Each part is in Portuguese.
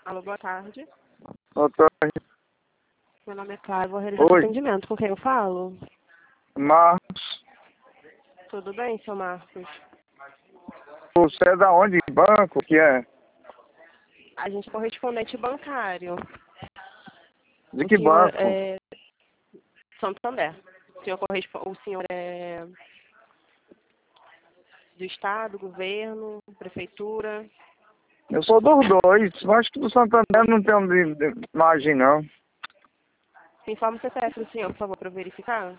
Alô, boa tarde. Boa tarde. Meu nome é Clara, vou realizar o atendimento. Com quem eu falo? Marcos. Tudo bem, seu Marcos? Você é da onde? Banco? Que é? A gente é correspondente bancário. De O que senhor banco? é Santander. O senhor é do Estado, governo, prefeitura? Eu sou dos dois. Eu acho que do Santander não tem de margem, não. Informe o CPF do senhor, por favor, para eu verificar.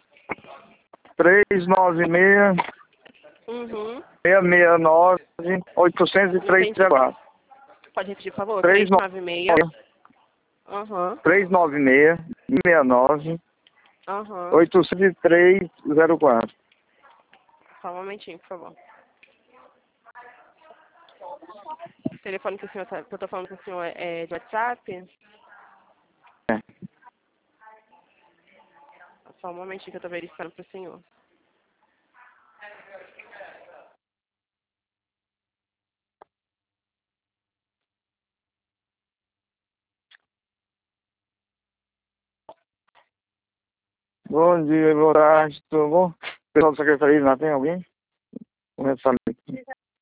396 Uhum. 669 803 Pode repetir, por favor? 396 Aham. 396 69 Aham. 803 Só um momentinho, por favor. O telefone que eu tô falando com o senhor é de WhatsApp? É. Só um momentinho que eu tô verificando pro senhor. Bom dia, boa tarde, tudo bom? Pessoal da Secretaria, lá tem alguém? Começar aqui.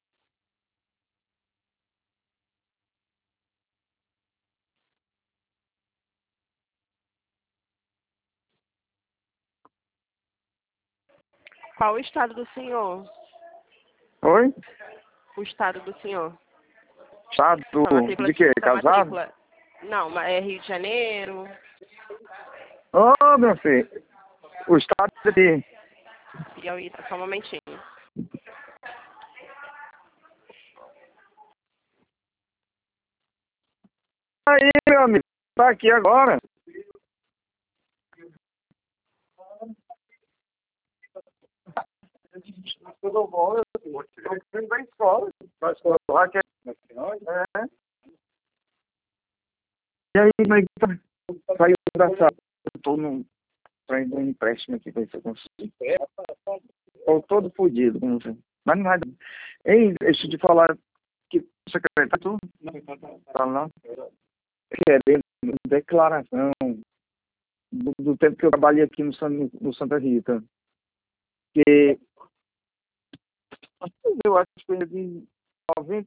Qual o estado do senhor? Oi? O estado do senhor? Estado Sua matrícula de quê? sua Casado? matrícula. Não, é Rio de Janeiro. Ô, meu filho, o estado de... Piauí, tá, só um momentinho. Aí, meu amigo, tá aqui agora. Tudo bom? Eu vim da escola. Da escola lá que é... É. E aí, como é que tá? Saiu da sala. Eu tô traindo um empréstimo aqui pra ver se eu consigo. Tô todo fodido, como você. Mas não vai dar. Ei, deixa eu te falar que o secretário tá lá querendo declaração do tempo que eu trabalhei aqui no Santa Rita. Que eu acho que foi de 90,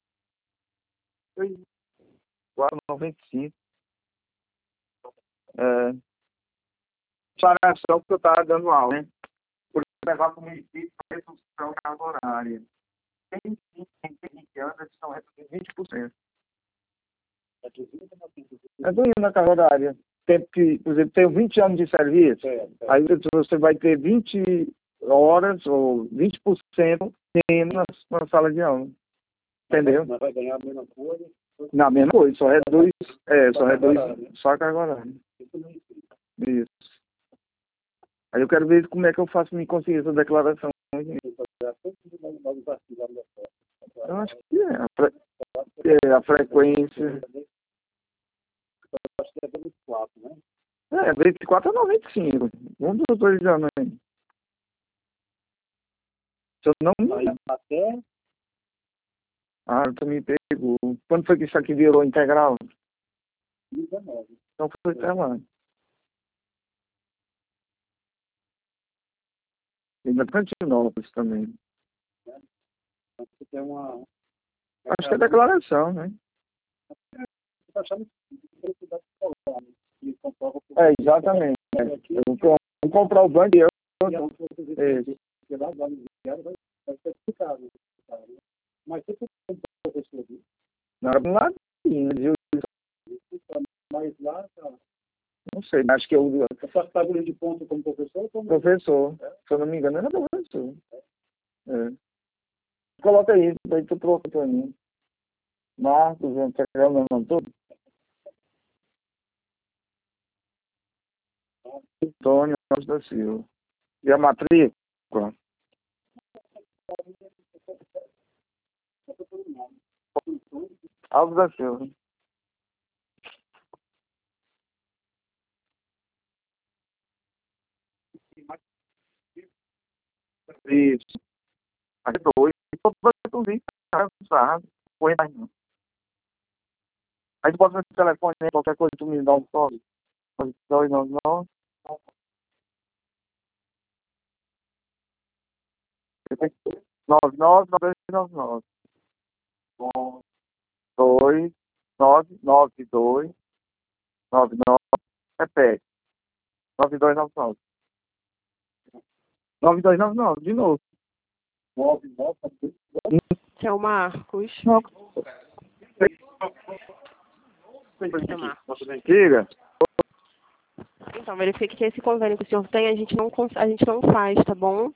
95. É, declaração que eu estava dando aula, né? Por levar para o município para redução da carga horária. Tem 20 anos, eles estão reduzindo 20%. Reduzindo a carga horária. Tempo que, por exemplo, tem 20 anos de serviço, aí você vai ter 20 horas ou 20% menos na sala de aula. Entendeu? Mas vai ganhar a mesma coisa. Na mesma coisa, só reduz só a carga horária. Isso. Aí eu quero ver como é que eu faço me conseguir essa declaração. Eu acho que é a frequência. Acho que é 24, né? 24 a 95. Um dos dois anos aí. Se eu não me... Até... Ah, tu me pegou. Quando foi que isso aqui virou integral? 19. Então foi até lá. E na Cantinópolis também. Você tem uma... Acho que é declaração, né? Você está achando que vai falar, né? E comprova por... Exatamente. Eu vou comprar o banco e eu... Vai ser explicado. Mas você tem um professor disso. Não era um ladinho, viu? Mas lá, tá... Não sei, acho que eu... Essa tabela de ponto como professor? Professor. Se eu não me engano, era professor. É. Coloca aí, daí tu troca pra mim. Marcos, você quer o meu nome todo? Antônio Alves da Silva. E a matrícula? Alves da Silva. Isso. Aqui dois. Tô fazendo um vídeo, sabe? Foi mais não. Aí tu bota no telefone, né? Qualquer coisa tu me dá um toque. 299. 9999. 29992. 99. Repete. 9299. 9299, de novo. 9999. Seu Marcos. Não. Seu Marcos. Diga. Então, verifique que esse convênio que o senhor tem, a gente não faz, tá bom?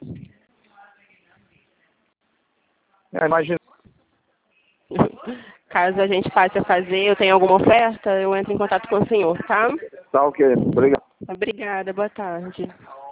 Imagina. Caso a gente passe a fazer, eu tenha alguma oferta, eu entro em contato com o senhor, tá? Tá ok. Obrigado. Obrigada, boa tarde.